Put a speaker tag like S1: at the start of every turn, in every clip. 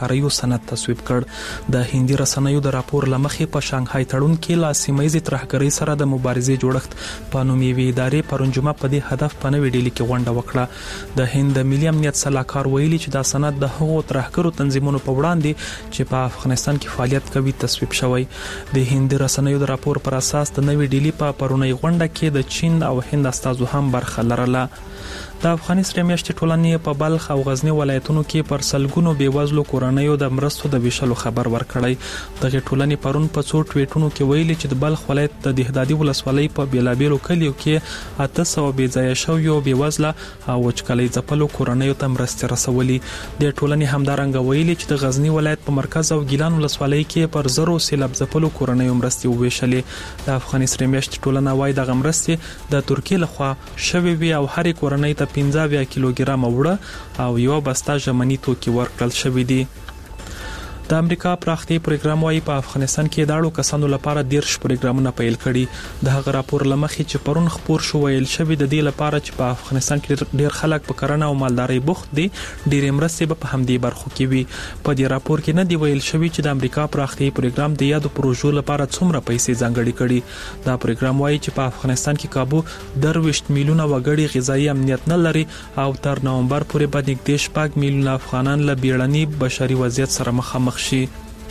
S1: ریو سند تصویب کړ. د هندي رسنیو د راپور لمخې په شانګهای تړون کې لا سیمایي ترهګرۍ سره د مبارزې جوړښت په نوم یوې ادارې پرون جمعه په دې هدف په نوې ډیلي کې غونډه وکړه. د هند ملي امنیت سلاکار ویلي چې دا سند د هغو ترهګرو تنظیمونو په وړاندې چې په افغانستان کې فعالیت کوي تصویب شوی. د هند رسنیو د راپور پر اساس د نوې ډیلي په پرونی غونډه کې د چین او هند استازو هم برخه لرله. د افغاني سره میاشتې ټولنې په بلخ او غزنی ولایتونو کې پر سلګونو بیوزلو کورنیو د مرستو د ویشلو خبر ورکړی. دغه ټولنې پرون په څو ټویټونو کې ویلي چې د بلخ ولایت د دهدادي ولسوالۍ په بیلابیلو کلیو کې 800 بېځایه شویو بیوزله او وچکالۍ ځپلو کورنیو ته مرستې رسولي. د ټولنې همدارنګه ویلي چې د غزنی ولایت په مرکز او ګیلان ولسوالۍ کې پر زرو سیلاب ځپلو کورنیو مرستې وویشلې. د افغاني سره میاشتې ټولنه وايي دغه مرستې د ترکیې لخوا شوې وي او هر کورنۍ ته 15 کیلوګرام وړه او یو بسته ژمنی توکي ورکړل شوې دي. د امریکا پراختي پروګرام وايي په افغانستان کې د اړو کسانو لپاره 10 پروګرامونه پیل کړي. د هغه راپور لمخې چې پرون خبر شو ویل شوی د دې لپاره چې په افغانستان کې ډیر خلک په کرنه او مالدارۍ بوخت دي ډېرې مرستې په همدې برخو کې وي. په دې راپور کې نه دی ویل شوی چې د امریکا پراختي پروګرام د یادو پروژو لپاره څومره پیسې ځانګړي کړي. دا پروګرام وايي چې په افغانستان کې کابو 20 میلیونه وګړي غذایی امنیت نه لري او تر نومبر پورې به نږدې 6 میلیونه افغانان له بیړني بشري وضعیت سره مخامخ شي.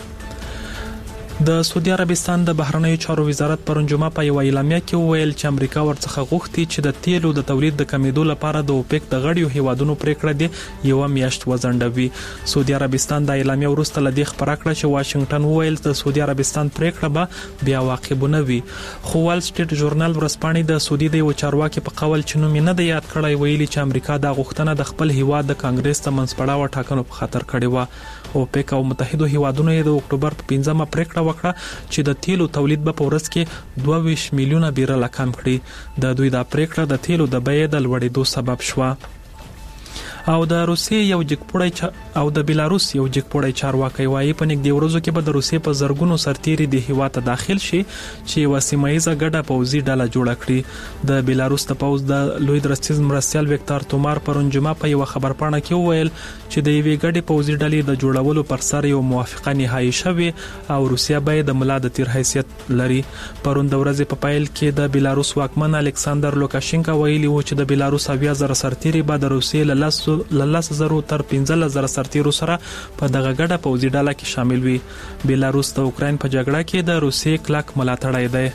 S1: د سعودي عربستان د بهرنیو چارو وزارت پرون جمعه په یو اعلامیه کې وویل چې امریکا ورڅخه غوښتي چې د تیلو د تولید د کمیدو لپاره د اوپک د غړیو هیوادونو پریکړه دی یو میاشت وزندوي. سعودي عربستان د اعلامیه وروسته لدی خبره کړه چې واشنگټن وویل د سعودي عربستان پریکړه به بیا واقعبونه وي. خو وال سټریټ ژورنال ورسپانې د سعودي د یو چارواکي په قول چې نوم نه دی یاد کړی ویلي چې امریکا د غوښتنه د خپل هیواد د کانګرس ته منځپړاو ټاکنو په خاطر کړې و. اوپک او متحده هیوادونو د اکتوبر په 15مه پریکړه وکړه چې د تیلو تولید به په ورځ کې 22 میلیونه بیرل کم کړي. د دوی د پریکړه د تیلو د بیې د لوړېدو سبب شوه. او د روسیې یو جګپوړی او د بیلاروس یو جګپوړی چارواکي وايي په نږدې ورځو کې به د روسیې په زرګونو سرتیري د هیواد ته داخل شي چې یو سیمایزه ګډه پوځي ډله جوړه کړي. د بیلاروس د پوځ د لوی درستیز مرستیال وکتور تومار پرون جمعه په یو خبرپاڼه کې وویل چې د یوې ګډې پوځي ډلې د جوړولو پر سر یو موافقه نهایی شوه او روسیا به د ملا د تیر حیثیت لري. پرون د ورځې په پایل کې د بیلاروس واکمن الکساندر لوکاشینکا ویلي و چې د بیلاروس 70,000 سرتیري به د روسیې له 10,000 تر 15,000 سرتیرو سره په دغه ګډه پوځي ډله کې شامل وي. بیلاروس د اوکراین په جګړه کې د روسیې کلک ملاتړی دی.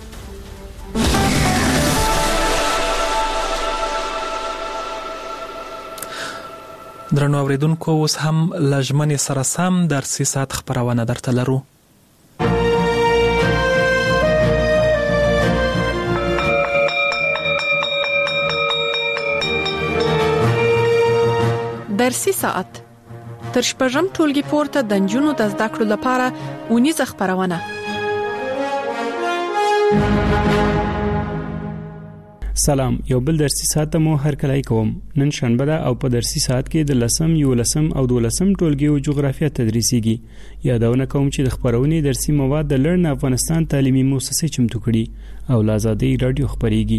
S1: درنو اوریدونکو اوس هم لجمن سره سم درسي ساعت خبرونه درته لرو.
S2: درسي ساعت تر شپږم ټولګي پورته د نجونو د زده کړو لپاره اونیزه خبرونه.
S3: سلام، یو بل درسي ساعت مو هرکلی کوم. نن شنبه ده او په درسي ساعت کې د 10 11 او 12 ټولګي او جغرافیه تدریسيږي. یادونه کوم چې د خبرونې درسي مواد د لرن افغانستان تعلیمي مؤسسه چمتو کړي او لازادي رادیو خبريږي.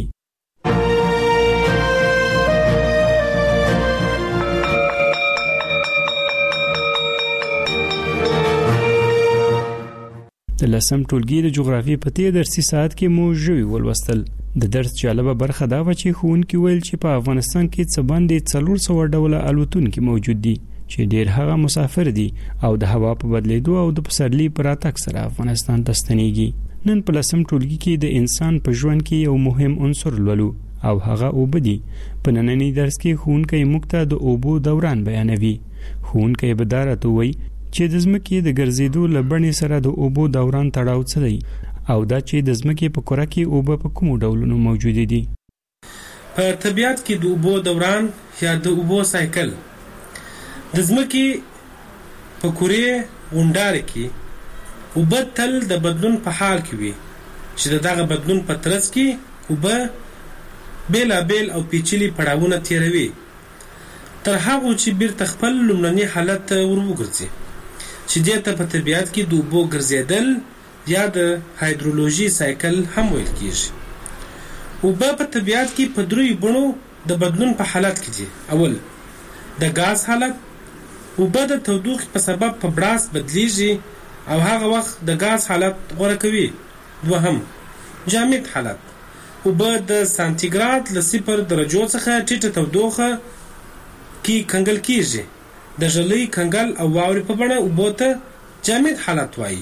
S3: د 10 ټولګي د جغرافیې په تیر درسي ساعت کې مو ژوي ولوستل. د درس جالبه برخه دا و چې ښوونکي ویل چې په افغانستان کې څه باندې 400 ډوله الوتونکي موجود دي چې ډیر هغه مسافر دي او د هوا په بدلیدو او د پسرلي پر راتګ سره افغانستان ته ستنېږي. نن په 10 ټولګي کې د انسان په ژوند کې یو مهم عنصر لولو او هغه اوبه دي. په نننی درس کې ښوونکی موږ ته د اوبو دوران بیانوي. ښوونکی به دا راته وایي چې د ځمکې د ګرځېدو له بڼې سره د اوبو دوران تړاو څه دی او دا چې د ځمکې په کره کې اوبه په کومو ډولونو موجود دي.
S4: په طبیعت کې د اوبو دوران یا د اوبو سایکل د ځمکې په کره غونډاره کې اوبه تل د بدلون په حال کې وي چې دغه بدلون په ترڅ کې اوبه بیلابیل او پیچلي پړاوونه تیروي تر هغه چې بیرته خپل لومړني حالت ته وروګرځي چې دې ته په طبیعت کې د اوبو ګرځېدل یا د هایدرولوژي سایکل هم ویل کېږي. اوبه په طبیعت کې په دریو بڼو د بدلون په حالت کې دي. اول د غاز حالت، اوبه د تودوخې په سبب په براس بدلیږي او هغه وخت د ګاز حالت غوره کوي. دوهم، جامد حالت. اوبه د سانتیګراد له 0 درجو څخه ټیټه تودوخه کې کنګل کیږي. د ژلۍ، کنګل او واورې په بڼه اوبو ته جامد حالت وایي.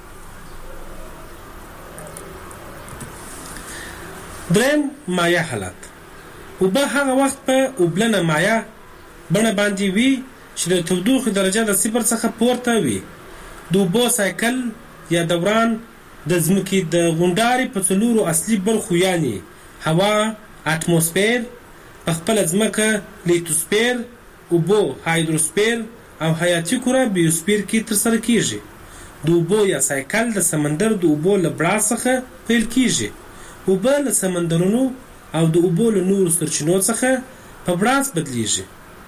S4: دریم، مایع حالت. اوبه هغه وخت په اوبلنه مایع بڼه باندې وي چې د تودوخې درجه د 0 څخه پورته وي. د اوبو سایکل یا دوران د ځمکې د غونډارې په 4 اصلي برخو یعنې هوا، اتموسفیر، په خپله ځمکه لیتوسفیر، اوبو هایدروسفیر او حیاتي کره بیوسفیر کې ترسره کیږي. د اوبو یا سایکل د سمندر د اوبو له براس څخه پیل کیږي. اوبه له سمندرونو او د اوبو له نورو سرچینو څخه په براس بدلیږي.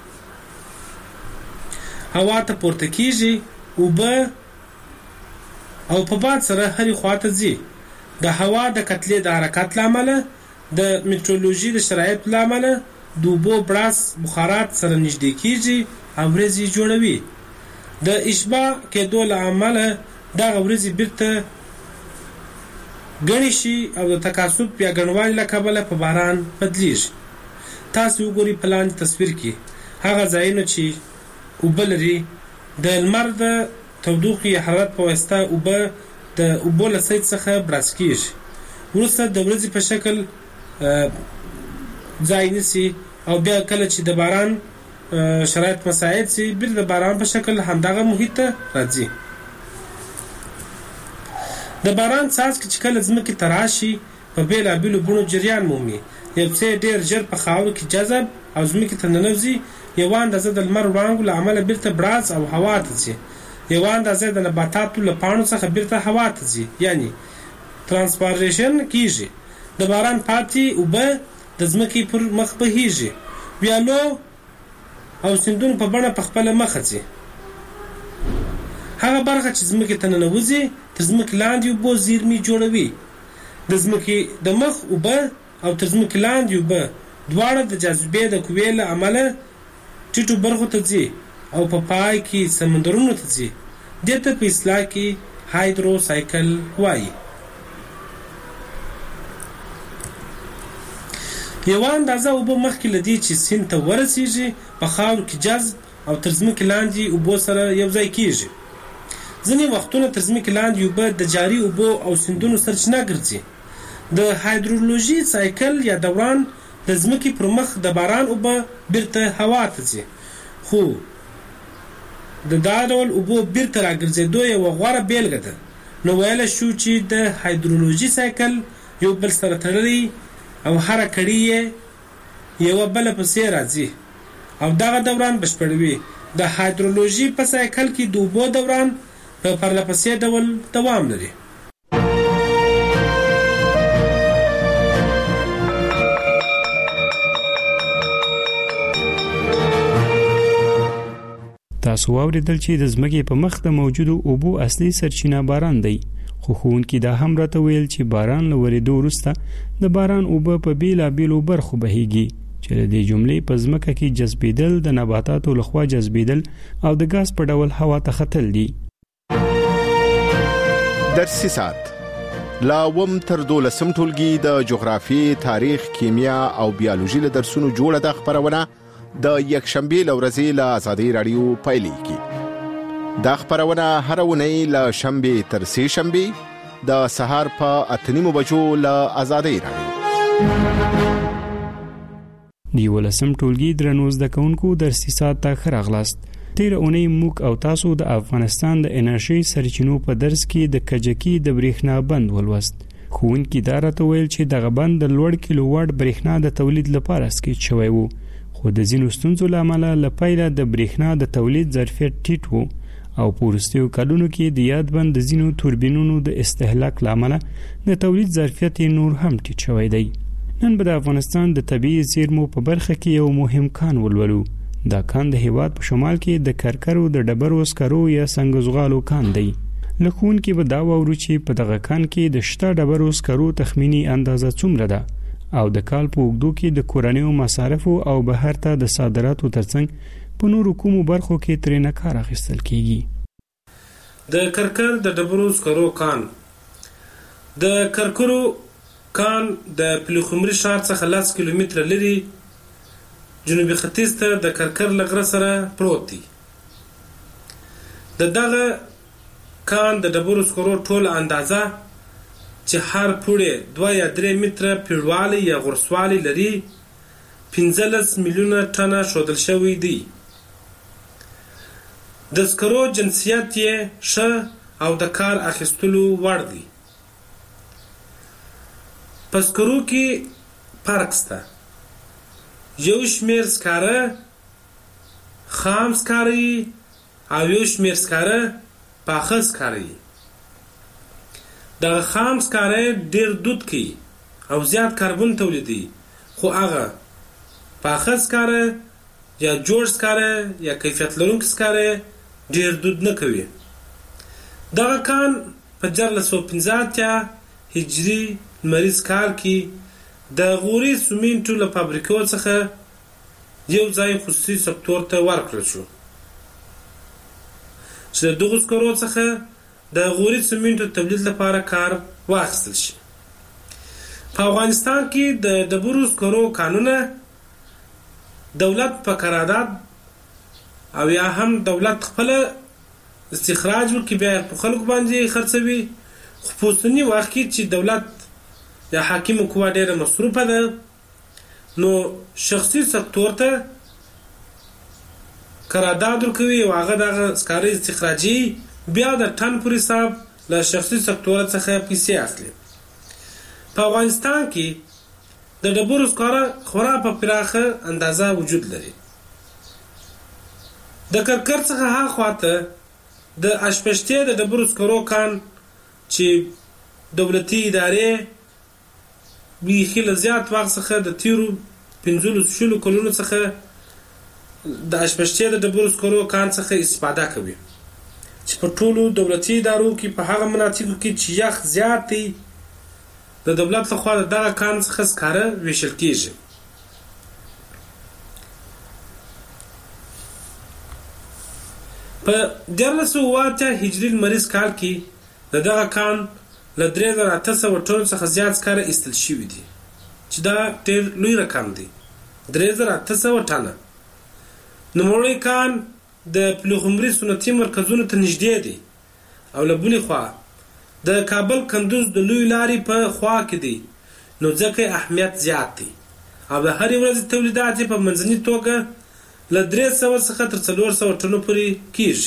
S4: هوا ته پورته کیږي. اوبه او په باد سره هرې خواته ځي. د هوا د کتلې د حرکت له امله، د میټرولوژي د شرایطو له امله د اوبو براس بخارات سره نږدې کیږي او ورېځې جوړوي. د اشباع کېدو له امله دغه ورېځې بیرته ګڼې شي او د تکاثف یا ګڼوالي له کبله په باران بدلیږي. تاسو وګورئ په لاندې تصویر کې هغه ځایونه چې اوبه لري. د لمر د تودوخې حرارت په واسطه اوبه د اوبو له سید څخه براس کیږي. وروسته د ورځې په شکل ځای نیسي او بیا کله چې د باران شرایط مساعد سي بیرته د باران په شکل همدغه محیط ته راځي. د باران څاڅکي چې کله ځمکې ته راشي په بېلابېلو بڼو جریان مومي. یو څه ډېر ژر په خاورو کې جذب او ځمکې ته ننوځي. یوه اندازه د لمر وړانګو له امله بیرته براس او هوا ته ځي. یوه اندازه د نباتاتو له پاڼو څخه بیرته هوا ته ځي، یعنی ترانسپاریشن کیږي. د باران پاتې اوبه د ځمکې پر مخ بهیږي. ویالو او سیندونو په بڼه په خپله مخه ځي. هغه برخه چې ځمکې ته ننوځي تر ځمکې لاندې اوبو زیرمې جوړوي. د ځمکې د مخ اوبه او تر ځمکې لاندې اوبه دواړه د جاذبې د قوې له امله ټیټو برخو ته ځي او په پای کې سمندرونو ته ځي. دې ته په اصطلاح کې هایدرو سایکل وایي. یوه اندازه اوبه مخکې له دې چې سیند ته ورسیږي په خاورو کې جذب او تر ځمکې لاندې اوبو سره یو ځای کیږي. ځینې وختونه تر ځمکې لاندې اوبه د جاري اوبو او سیندونو سرچینه ګرځي. د هایدرولوژي سایکل یا دوران د ځمکې پر مخ د باران اوبه بیرته هوا ته ځي. خو د دا ډول اوبو بیرته راګرځېدو یوه غوره بیلګه ده. نو ویلی شو چې د هایدرولوژي سایکل یو بل سره تړلی او هره کړۍ یې یوه بله پسې راځي او دغه دوران بشپړوي. د هایدرولوژي په سایکل کې د اوبو دوران په پرلهپسې ډول دوام لري.
S3: تاسو واوریدل چې د ځمکې په مخ د موجودو اوبو اصلي سرچینه باران دی. خو ښوونکي دا هم راته ویل چې باران له ورېدو وروسته د باران اوبه په بېلابېلو برخو بهیږي چې د دې جملې په ځمکه کې جذبېدل، د نباتاتو لخوا جذبېدل او د ګاز په ډول هوا ته ختل دي.
S5: درسي ساعت لا وم تر 12 ټولګي د جغرافي، تاریخ، کیمیا او بیولوژي له درسونو جوړه د خبرونه د یکشنبه لورځي له آزادۍ رادیو پایلیږي. دا خبرونه هر ونی له شنبه تر سه شنبه د سهار په 8:30 بجو له آزادۍ رادیو.
S3: دی ولسم ټولګي درنو زده کوونکو درسي ساعت ته خراغلاست. تیر اونۍ موږ او تاسو د افغانستان د انرژي سرچینو په درس کې د کجکی د برېښنا بند ولوست. ښوونکي دا راته ویل چې دغه بند د لوړ کیلو واټ برېښنا د تولید لپاره سکیچ شوی وو، خو د ځینو ستونزو له امله له پیله د برېښنا د تولید ظرفیت ټیټ وو او په وروستیو کلونو کې د یاد بند د ځینو توربینونو د استهلاک له امله د تولید ظرفیت نور هم ټیټ شوی دی. نن به د افغانستان د طبیعي زیرمو په برخه کې یو مهم کان ولولو. دا کان د هیواد په شمال کې د کرکرو د ډبرو سکرو یا سنگزغالو کان دی. لکون کې به دا وورو چې په دغه کان کې د شته ډبرو سکرو تخمینی اندازه څومره ده او د کال په اوږدو کې د کورنیو مصارفو او بهر ته د صادراتو ترڅنګ په نورو کومو برخو کې ترې نه کار اخیستل کیږي.
S4: د کرکر د ډبرو سکرو کان د کرکرو کان د پلخمري ښار څخه 10 کیلومتره لري جنوبي ختیځ ته د کرکر له غره سره پروت دی. دغه کان د ډبرو سکرو ټوله اندازه چې هر پوړی 2 یا 3 متره پیړوالی یا غرسوالی لري 15 میلیونه ټنه ښودل شوی دی. د سکرو جنسیت یې ښه او د کار اخیستلو وړ دی. په سکرو کې فرق شته. یو شمېر سکاره خام سکاره او یو شمېر سکاره پاخه سکاره. دغه خام سکاره ډېر دود کوي او زیات کاربن تولیدوي، خو هغه پاخه سکاره یا جوړ سکاره یا کیفیت لرونکي سکاره ډېر دود نه کوي. دغه کان په 1415 هجري لمریز کال کې د غوري سمنټو له فابریکو څخه یو ځای خصوصي سکتور ته ورکړل شو چې د دغو سکرو څخه د غوري سمنټو تولید لپاره کار واخیستل شي. په افغانستان کې د ډبرو سکرو کانونه دولت په قرارداد او یا هم دولت خپل استخراج وکړي بیا په خلکو باندې خرڅوي، خو په اوسني وخت کې چې دولت یا حاکمه قوه ډېره مصروفه ده نو شخصي سکتور ته قرارداد ورکوي او هغه دغه سکاره استخراجي بیا د ټن پر حساب له شخصي سکتور څخه پیسې اخلي. په افغانستان کې د ډبرو سکاره خورا په پراخه اندازه وجود لري. د کرکر څخه هاخواته د اشپشتي د ډبرو سکرو کان چې دولتي ادارې بیخي له زیات وخت څخه د تیرو 15 کلونو څخه د اشپشتي د ډبرو سکرو کان څخه استفاده کوي چې په ټولو دولتي ادارو کې په هغه مناطقو کې چې یخ زیات دی د دولت لخوا دغه کان څخه سکاره ویشل کیږي. په 1408 هجري لمریز کال کې دغه کان له 3800 ټنو څخه زیات سکاره ایستل شوي دي چې دا ډېر لوی رقم دی. 3800 ټنه. نوموړی کان د پلخمري صنعتي مرکزونو ته نږدې دی او له بلې خوا د کابل کندوز د لوی لارې په خوا کې دی، نو ځکه اهمیت زیات دی او د هرې ورځې تولیدات په منځني توګه له 300 څخه تر 400 ټنو پورې کیږي.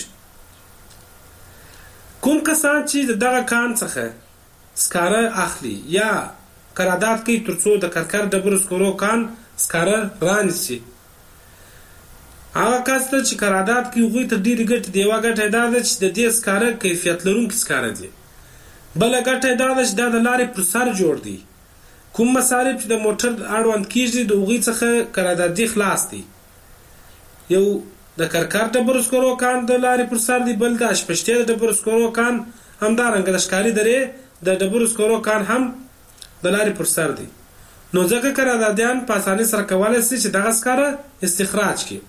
S4: کوم کسان چې دغه کان څخه سکاره اخلي یا قرارداد کوي ترڅو د کرکر ډبرو سکرو کان سکاره رانیسي، هغه کس ته چې قرارداد کوي هغوی ته ډېرې ګټې دي. یوه ګټه یې دا ده چې د دې سکاره کیفیت لرونکي سکاره دي. بله ګټه یې دا ده چې دا د لارې پر سر جوړ دی. کوم مصارف چې د موټر اړوند کیږي د هغوی څخه قراردادي خلاص دي. یو د کرکر ډبرو سکرو کان د لارې پر سر دی، بل د اشپشتي د ډبرو سکرو کان همدارنګه د ښکاري درې د ډبرو سکرو کان هم د لارې پر سر دی. نو ځکه قراردادیان په اسانۍ سره کولی شي چې دغه سکاره استخراج کړي.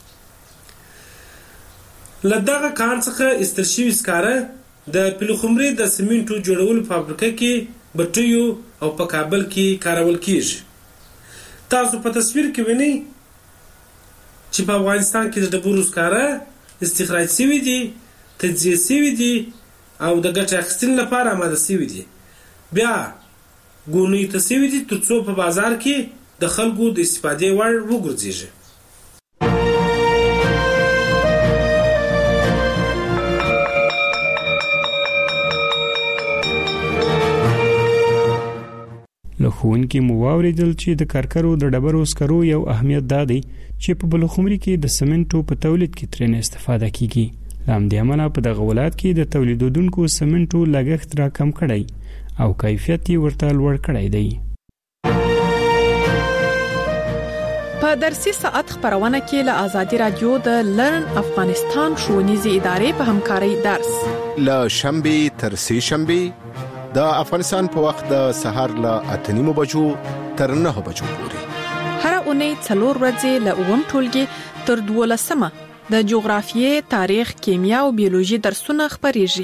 S4: له دغه کان څخه ایستل شوي سکاره د پلخمري د سمنټو جوړولو فابریکه کې بټیو او په کابل کې کارول کیږي. تاسو په تصویر کې وینئ چې په افغانستان کې د ډبرو سکاره استخراج شوي دي، تجزیه شوي دي او د ګټې اخیستنې لپاره آماده شوي دي، بیا ګونیو ته شوي دي ترڅو په بازار کې د خلکو د استفادې وړ وګرځېږي.
S3: له ښوونکي مو واورېدل چې د کرکرو د ډبرو سکرو یو اهمیت دا دی چې په بلخمري کې د سمنټو په تولید کې ترېنه استفاده کیږي. له همدې امله په دغه ولایت کې د تولیدونکو سمنټو لګښت راکم کړی او کیفیت یې ورته لوړ کړی دی.
S2: په درسي ساعت خبرونه کې له آزادي رادیو د لرن افغانستان ښوونیزې ادارې په همکارۍ درس
S5: له شنبه تر سه شنبه د افغانستان په وخت د سهار له 8:30 بجو تر 9 بجو پورې.
S2: هر اونۍ 4 ورځې له اوم ټولګي تر 12مه د جغرافیې، تاریخ، کیمیا او بیولوژي درسونه خبريږي.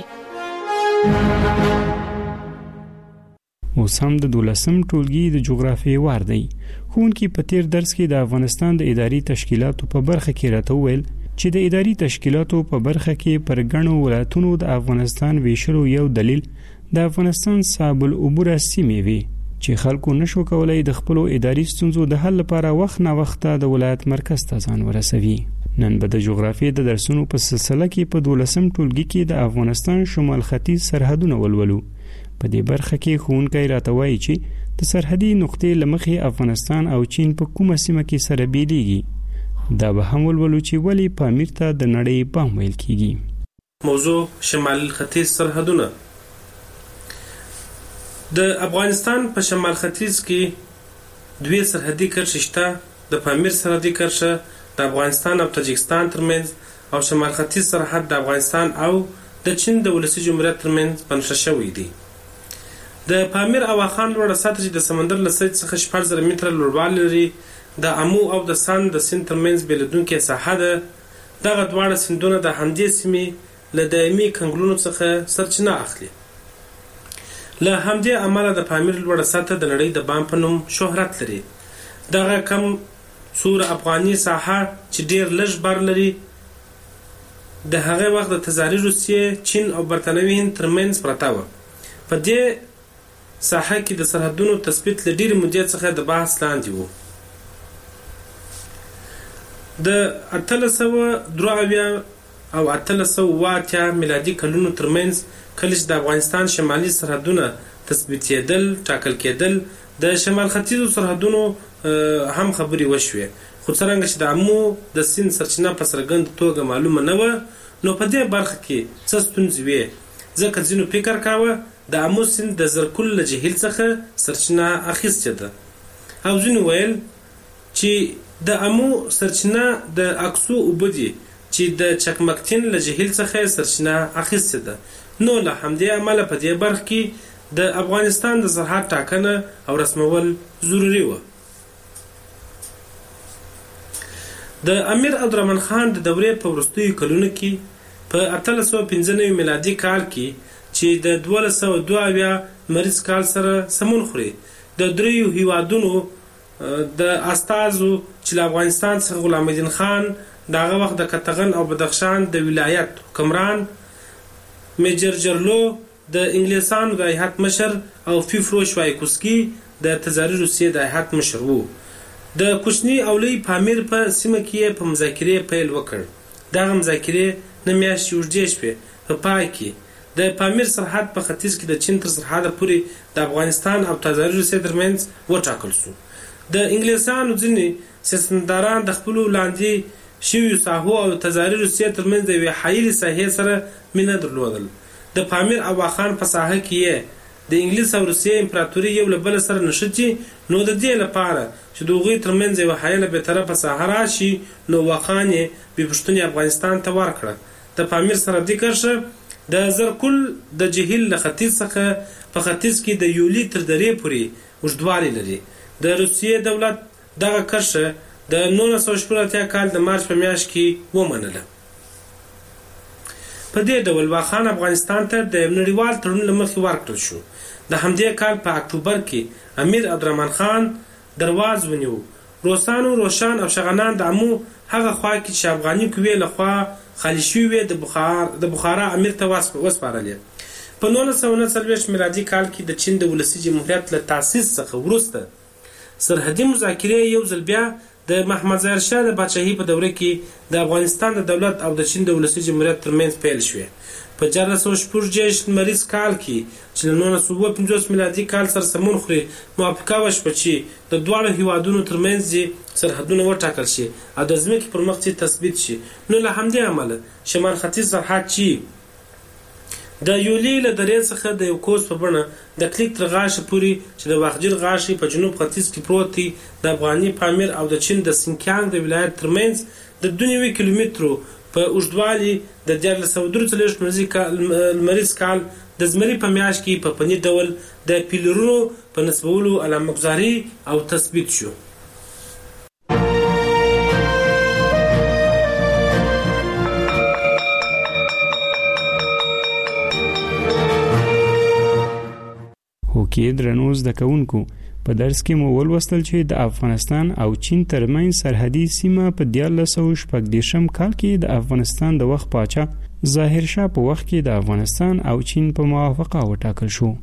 S3: اوس هم د 12م ټولګي د جغرافیې وار دی. ښوونکي په تیر درس کې د افغانستان د اداري تشکیلاتو په برخه کې راته وویل چې د اداري تشکیلاتو په برخه کې پر ګڼو ولایتونو د افغانستان ویشلو یو دلیل د افغانستان صاحب العبوره سیمې وي چې خلکو نشو کولای د خپل اداري ستونزو د حل لپاره وخت نه وخت د ولایت مرکز ته ځان ورسوي. نن به د جغرافیې د درسونو په سلسله کې په 12م ټولګي کې د افغانستان شمال ختیځ سرحدونه ولولو. په دې برخه کې ښوونکی راته وایي چې د سرحدي نقطې له مخې افغانستان او چین په کومه سیمه کې سره بیلیږي. دا به هم ولولو چې ولې پامیر ته د نړۍ بام ویل کیږي.
S4: موضوع شمال ختیځ سرحدونه. د افغانستان په شمال ختیځ کې دوه سرحدي کرښې شته. د پامیر سرحدي کرښه د افغانستان او تاجکستان ترمنځ او شمال ختیځ سرحد د افغانستان او د چین د ولسي جمهوریت ترمنځ بنسټ شوی دی. د پامیر او واخان لوړه سطح چې د سمندر له سطحې څخه 4000 متره لوړوالی لري د امو او د سند د سیند ترمنځ بیلېدونکې ساحه ده. دغه دواړه سیندونه د همدې سیمې له دایمي کنګلونو څخه سرچینه اخلي. له همدې امله د پامیر لوړه سطح د نړۍ د بام په نوم شهرت لري. دغه کم سور افغاني ساحه چې ډیر لږ بر لري د هغه وخت د تزاري روسیې، چین او برتانوي هند ترمنځ پرته وه. په دې ساحه کې د سرحدونو تثبیت له ډېرې مودې څخه د بحث لاندې و. د 1873 او 1880 میلادي کلونو ترمنځ کله چې د افغانستان شمالي سرحدونه تثبیتېدل ټاکل کېدل د شمال ختیځو سرحدونو هم خبرې وشوې. خو څرنګه چې د امو د سیند سرچینه په څرګنده توګه معلومه نه وه نو په دې برخه کې څه ستونزې وې. ځکه ځینو فکر کاوه د امو سیند د زرکل له جهیل څخه سرچینه اخیستې ده او ځینو ویل چې د امو سرچینه د اکسو اوبه دي چې د چکمکتین له جهیل څخه سرچینه اخیستې ده. نو له همدې امله په دې برخه کې د افغانستان د سرحد ټاکنه او رسمول ضروري وه. د امیر عبدالرحمن خان د دورې په وروستیو کلونو کې په 1895 میلادي کال کې چې د 1202 مریض کال سره سمون خوري د دریو هیوادونو د استازو چې له افغانستان څخه غلام الدین خان دغه وخت د کتغن او بدخشان د ولایت حکمران، میجر جرلو د انګلیسانو د هیات مشر او فیفرو شوایکوسکي د تزاري روسیې د هیات مشر وو. د کوچني او لوی پامیر په سیمه کې په مذاکرې پیل وکړ. دغه مذاکرې نه میاشتې اوږدې شوې. په پای کې د پامیر سرحد په ختیځ کې د چین تر سرحده پورې د افغانستان او تزاري روسیې ترمنځ وټاکل شو. د انګلیسانو ځینې سیاستمداران د خپلو لاندې شویو ساحو او تزاري روسیې ترمنځ د یوې حایلې ساحې سره مینه درلودل. د پامیر او واخان په ساحه کې د انګلیس او روسیې امپراتوري یو له بل سره نښتي. نو د دې لپاره چې د هغوی ترمنځ یوه حایله بېطرفه ساحه راشي نو واخان یې بې پوښتنې افغانستان ته ورکړه. د پامیر سرحدي کرښه د زرکل د جهیل له ختیځ څخه په ختیځ کې د یولي تر درې پورې اوږدوالی لري. د روسیې دولت دغه کرښه د 1980 کال د مارچ په میاشت کې ومنله. په دې ډول واخان افغانستان ته د نړیوال تړون له مخې ورکړل شو. د همدې کال په اکتوبر کې امیر عبدالرحمن خان درواز ونیو. روسانو، روشان او شغنان د امو هغه خوا کې چې افغاني قوې لخوا خالي شوې د بخارا امیر ته وسپارلې. په 1939 میلادي کال کې د چین د ولسي جمهوریت له تاسیس څخه وروسته سرحدي مذاکرې یو ځل بیا د محمد ظاهر شاه د پاچاهۍ په دوره کې د افغانستان د دولت او د چین د ولسي جمهوریت ترمنځ پیل شوې. په 1466 مریض کال کې چې له 1950 میلادي کال سره سمون خوري موافقه وشوه چې د دواړو هیوادونو ترمنځ سرحدونه وټاکل شي او د ځمکې پر مخ تثبیت شي. نو له همدې امله شمال ختیځ سرحد چې د یولي له درې څخه د یو کوس په بڼه د کلیک تر غاښه پورې چې د واخجل غاښې په جنوب ختیځ کې پروت دی د افغاني پامیر او د چین د سینکیانګ د ولایت ترمنځ د 2 کیلومترو په اوږدوالي د 1443 لمریز کال د زمري په میاشت کې په فني ډول د پیلرونو په نسبولو علامه‌ګذاري او تثبیت شو.
S3: کې درنو زده کوونکو په درس کې مو ولوستل چې د افغانستان او چین ترمنځ سرحدي سیمه په 1914 کال کې د افغانستان د وخت پاچا ظاهر شاه په وخت کې د افغانستان او چین په موافقه وټاکل شو.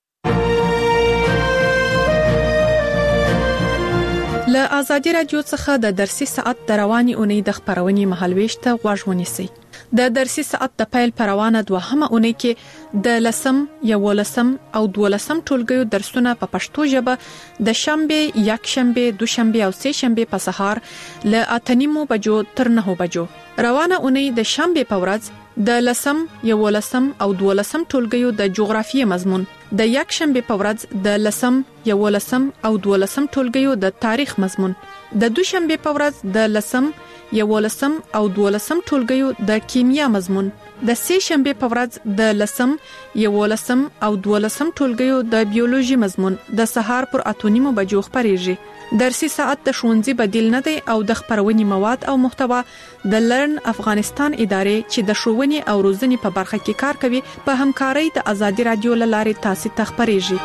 S2: له آزادي رادیو څخه د درسي ساعت د رواني اونۍ د خبرونې مهالويش ته غوږ ونیسئ. د درسي ساعت د پیل پروانه دوهمه اونۍ کې د لسم، یولسم او دولسم ټولګیو درسونه په پښتو ژبه د شنبه، یکشنبه، دوشنبه او سه شنبه په سهار له 8:30 بجو تر 9 بجو. روانه اونۍ د شنبه په ورځ د لسم، یولسم او دولسم ټولګیو د جغرافیې مضمون، د یکشنبه په ورځ د لسم، یولسم او دولسم ټولګیو د تاریخ مضمون، د دوشنبه په ورځ د لسم، یولسم او دولسم ټولګیو د کیمیا مضمون، د سه شنبه په ورځ د لسم، یولسم او دولسم ټولګیو د بیولوژي مضمون د سهار پر 8:30 بجو خبريږي. درسي ساعت د ښوونځي بدیل نه دی او د خبرونې مواد او محتوا د لرن افغانستان ادارې چې د ښوونې او روزنې په برخه کې کار کوي په همکارۍ د آزادي رادیو لارې تاسو ته خبريږي.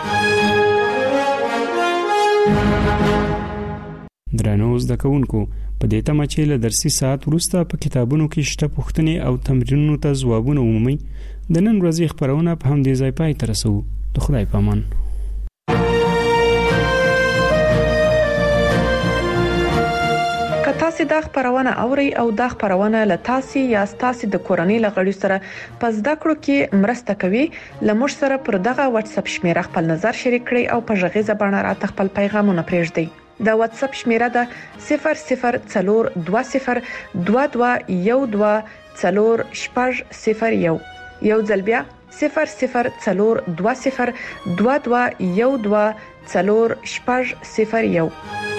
S3: درنو زده کوونکو په دې تمه چې له درسي ساعت وروسته په کتابونو کې شته پوښتنې او تمرینونو ته ځوابونه ومومي، د نن ورځې خبرونه په همدې ځای پای ته رسوو. د خدای په امان.
S2: تاسو دا خبرونه اوري او دا خبرونه له تاسو یا تاسو د کورنۍ لغړی سره پس دا کړو کې مرسته کوي. لمر سره پر دغه واتس اپ شمیره خپل نظر شریک کړئ او په ژغې زبانه راته خپل پیغامونه پرېږدئ. دا واتس اپ شمیره ده 00421214 یو ځل بیا 00421214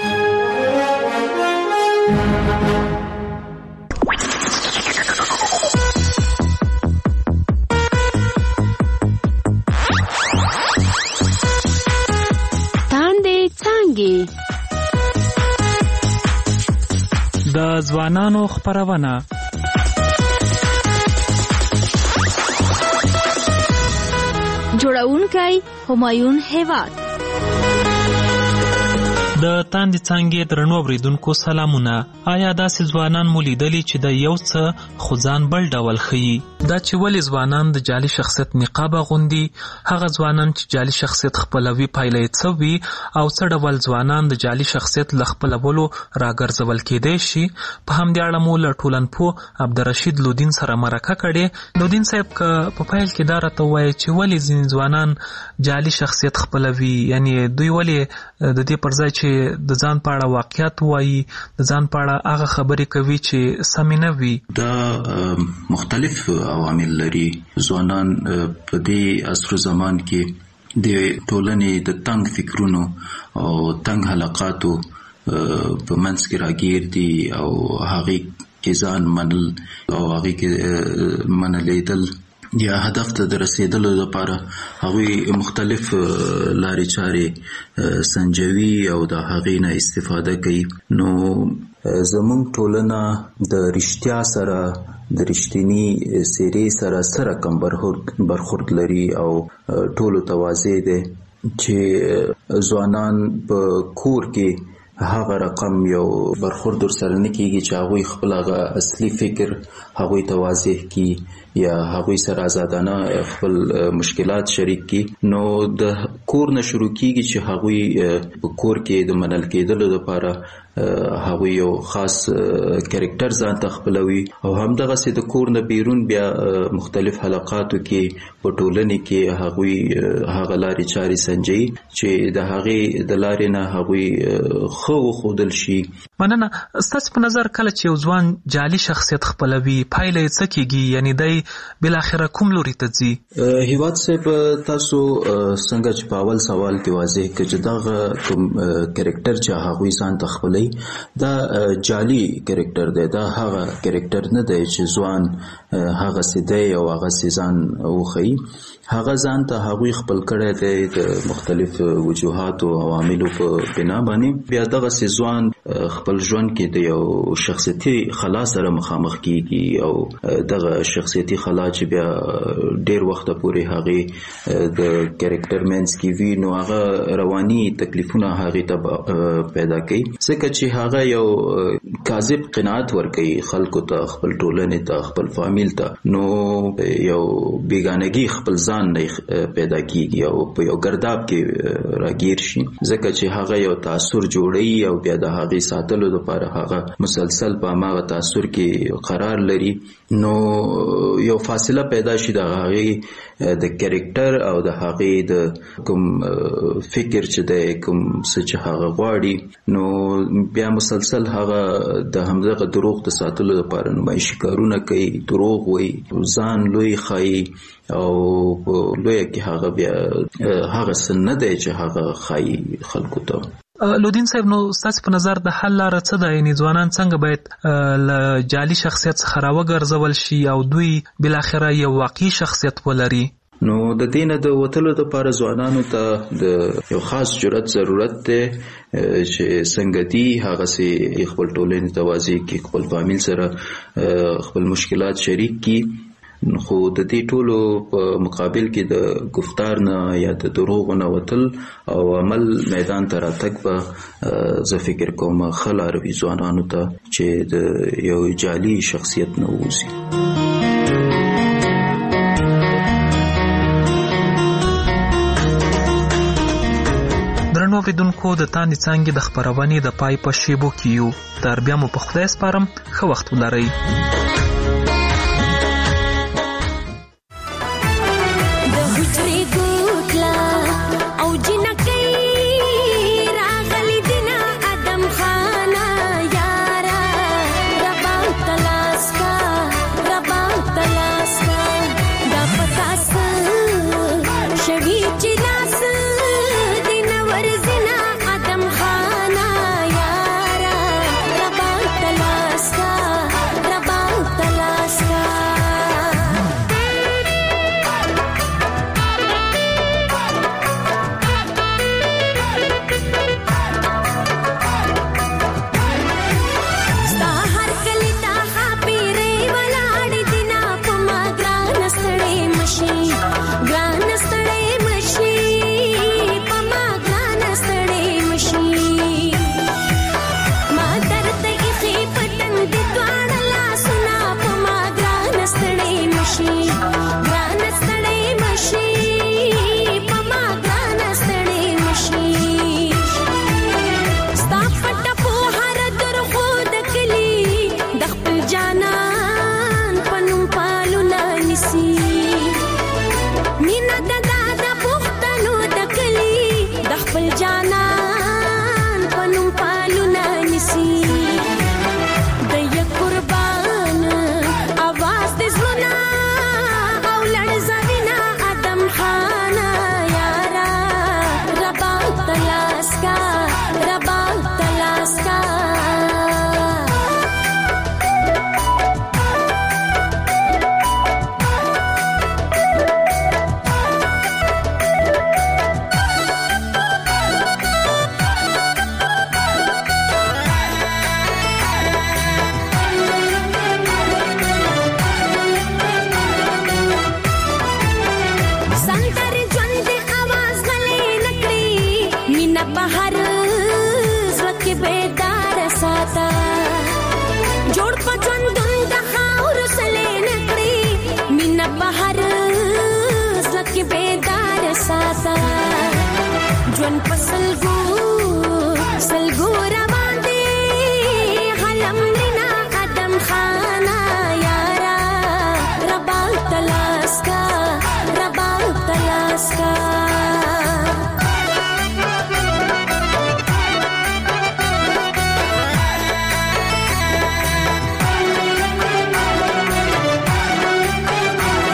S1: د ځوانانو خبرونه
S6: جوړونکي همایون هیواد.
S1: د تاندې څنګه درنو اوریدونکو سلامونه. آیا داسې ځوانان مو لیدلی چې د یو څه خو ځان بل ډول ښیي؟ دا چې ولې ځوانان د جعلي شخصیت نقاب اغوندي؟ هغه ځوانان چې جعلي شخصیت خپلوي پایله یې څه وي او څه ډول ځوانان د جعلي شخصیت له خپلولو راګرځول کېدای شي؟ په همدې اړه مو له ټولنپوه عبدالرشید لودین سره مرکه کړې. لودین صاحب که په پیل کې دا راته ووایي چې ولې ځینې ځوانان جعلي شخصیت خپلوي، یعنی دوی ولې د دې پر ځای چې د ځان په اړه واقعیت وایي، د ځان په اړه هغه خبرې کوي چې سمې نه وي؟
S7: دا مختلف عوامل لري. ځوانان په دې عصر زمان کې د ټولنې د تنگ فکرونو او تنگ حلقاتو په منځ کې راګیر دي او هغه کې ځان منل او هغه کې منلیدل یا هدف ته رسیدلو لپاره هغه مختلف لارې چارې سنجوي او د هغې نه استفاده کوي. نو زموږ ټولنه د رښتیا سره د رښتینی سیرې سره کم برخورد لري او ټولو ته واضح دی چې ځوانان په کور کې هغه رقم یو برخورد سره نه کیږي چې هغه خپل هغه اصلي فکر هغه ته واضح کی یا هغه سره آزادانه خپل مشکلات شریک کی. نو د کور نه شروع کیږي چې هغه په کور کې د منل کېدلو لپاره هغه یو خاص کریکټر ځان ته خپلوي او هم دغه سي د کور نه بیرون بیا مختلف حلقاتو کې په ټولنه کې هغه لارې چارې سنجي چې د هغه د لارې نه هغه خو خودل شي.
S1: مننه. ستاسو په نظر کله چې یو ځوان جعلي شخصیت خپلوي پایله یې څه کیږي؟ یعنی دای بل اخره کوم لوري ته ځي؟
S7: هیواد صاحب تاسو څنګه چې په اول سوال کې واضح کړ چې دا کوم کریکټر چې هغه ځان ته خپلوي دا جعلی کریکټر دی. دا هغه کریکټر نه دی چې ځوان هغه سیده او هغه سیزان وخی. هغه ځان ته هغوی خپل کړی دی د مختلف وجوهات او عواملو په بنا باندې. بیا دغه ځوان خپل ژوند کې د یو شخصیتي خلا سره مخامخ کیږي او دغه شخصیتي خلا چې بیا ډیر وخت پورې هغه د کریکټر مینس کې وی نو هغه رواني تکلیفونه هغه ته پیدا کوي ځکه چې هغه یو کاذب قناعت ورکوي خلکو ته، خپل ټولنې ته، خپل فامیل ته. نو یو بیگانگی خپل ځان نه پیدا کیږي او په یو ګرداب کې راګیر شي ځکه چې هغه یو تاثر جوړي او بیا د هغه ساتلو لپاره هغه مسلسل په هغه تاثر کې قرار لري. نو یو فاصله پیدا شي د هغه د کریکټر او د هغه د کوم فکر چې د کوم څه چې هغه غواړي نو بیا مسلسل هغه د همدغه دروغ د ساتلو لپاره نمایشي کارونه کوي، دروغ وایي، ځان لوی ښایي او لوی کې هغه بیا هغه څه نه دی چې هغه ښایي خلکو ته.
S1: لودین صاحب، نو ستاسو په نظر د حل لاره څه ده؟ یعنې ځوانان څنګه باید له جعلي شخصیت څخه راوګرځول شي او دوی بالاخره یو واقعي شخصیت ولري؟
S7: نو د دینه د وتلو لپاره ځوانانو ته د یو خاص جرأت ضرورت دی چې څنګه دی هغه سي خپل ټولنې توازی کې خپل فامیل سره خپل مشکلات شریک کی. خو د دې ټولو په مقابل کې د گفتار نه یا د دروغ نه وتل او عمل میدان ته راتګ به زه فکر کوم خلار وي ځوانانو ته چې د یو جعلي شخصیت نه ووځي.
S1: درنو اوریدونکو، د تاندې څانګې د خپرونې د پای په شیبو کې یو. تر بیا مو په خدای سپارم، ښه وخت ولرئ.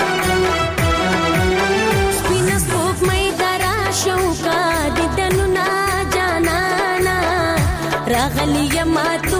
S8: Shauka de danuna راغلی یم تو